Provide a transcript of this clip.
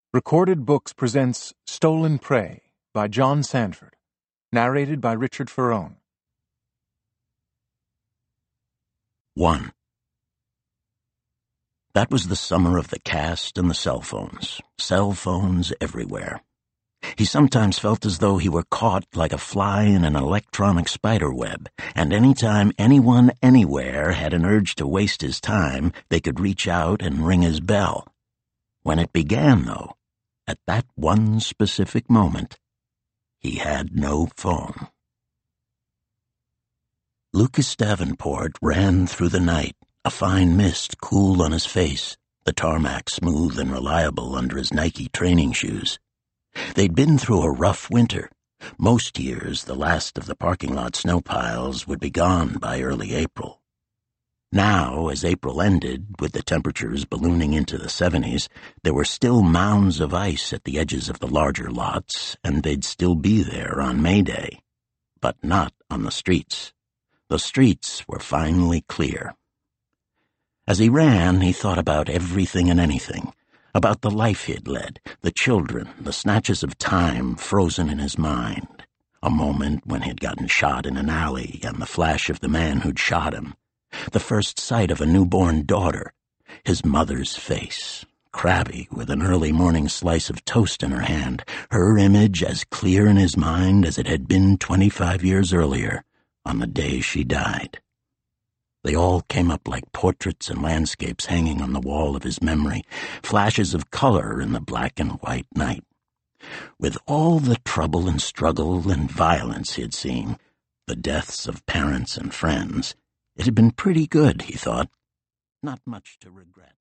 Recorded Books presents Stolen Prey by John Sandford, narrated by Richard Ferrone. 1. That was the summer of the cast and the cell phones everywhere. He sometimes felt as though he were caught like a fly in an electronic spider web, and any time anyone anywhere had an urge to waste his time, they could reach out and ring his bell. When it began, though, at that one specific moment, he had no phone. Lucas Davenport ran through the night, a fine mist cool on his face, the tarmac smooth and reliable under his Nike training shoes. They'd been through a rough winter. Most years, the last of the parking lot snow piles would be gone by early April. Now, as April ended, with the temperatures ballooning into the 70s, there were still mounds of ice at the edges of the larger lots, and they'd still be there on May Day. But not on the streets. The streets were finally clear. As he ran, he thought about everything and anything, about the life he'd led, the children, the snatches of time frozen in his mind, a moment when he'd gotten shot in an alley and the flash of the man who'd shot him, the first sight of a newborn daughter, his mother's face, crabby with an early morning slice of toast in her hand, her image as clear in his mind as it had been 25 years earlier, on the day she died. They all came up like portraits and landscapes hanging on the wall of his memory, flashes of color in the black and white night. With all the trouble and struggle and violence he had seen, the deaths of parents and friends, it had been pretty good, he thought. Not much to regret.